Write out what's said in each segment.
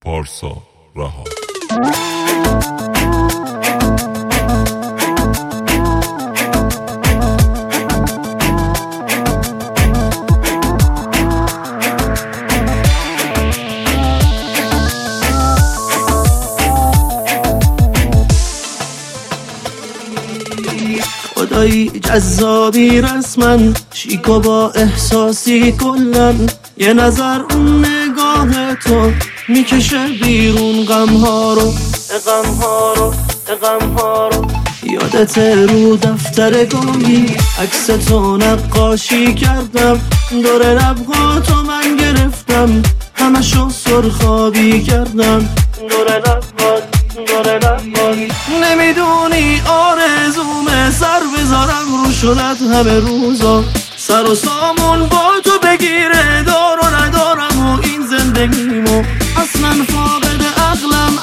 پارسا رها. خدایی جذابی رسمن، شیکو با احساسی کلن، یه نظر اون نگاه تو میکشه بیرون غمها رو. یادت رو دفتر گاهی عکس تو نقاشی کردم، دور لبها تو من گرفتم، همشو سرخابی کردم. دور لبها نمیدونی آرزومه سر بذارم رو شدت همه روزا، سر و سامون با تو بگیره، دار و ندارم و این زندگیمو، اصلا فاقد عقلم،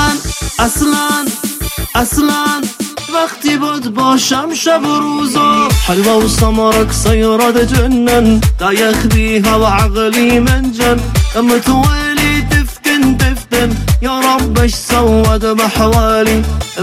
اصلا وقتی بود باشم شب و روزا. حلوة وسمرك سيارات جنن، لا يخديها وعقلي منجن، لما توالي تفتن يا رب ايش سود بحوالي.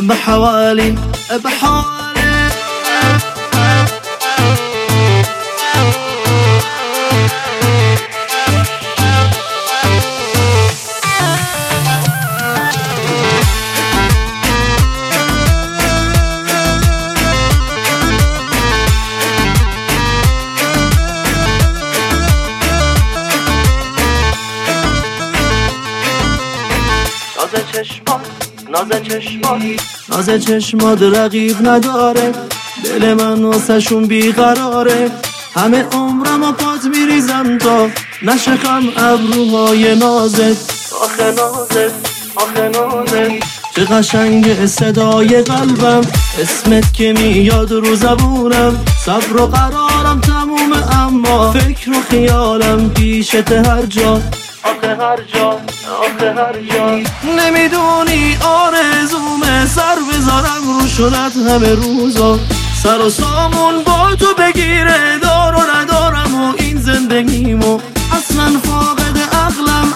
ناز چشمات رقیب نداره، دل من واسه‌شون بیقراره، همه عمرم و پات میریزم تا نشکم ابروهای نازت. آخه نازت چه قشنگ صدای قلبم، اسمت که میاد رو زبونم، صبر و قرارم تمومه اما فکر و خیالم پیشت هر جا. آخه هر جا نمیدونی آرزومه سر بذارم رو شدت همه روزا، سر و سامون با تو بگیره، دار و ندارم و این زندگیمو، اصلا فاقد عقلم،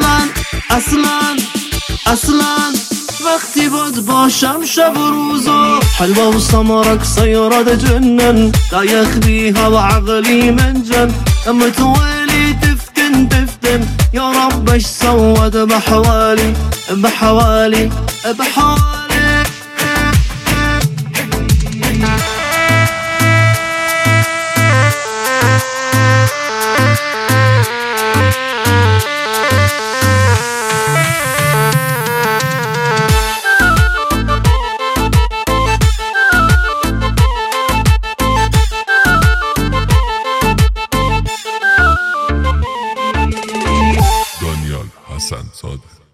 اصلا وقتی بود باشم شب و روزا. حلوة وسمرك سيارات جنن، لا يخديها وعقلي منجن، لما توالي تفتن يا رب ايش سود بحوالي. دانیال حسن زاده.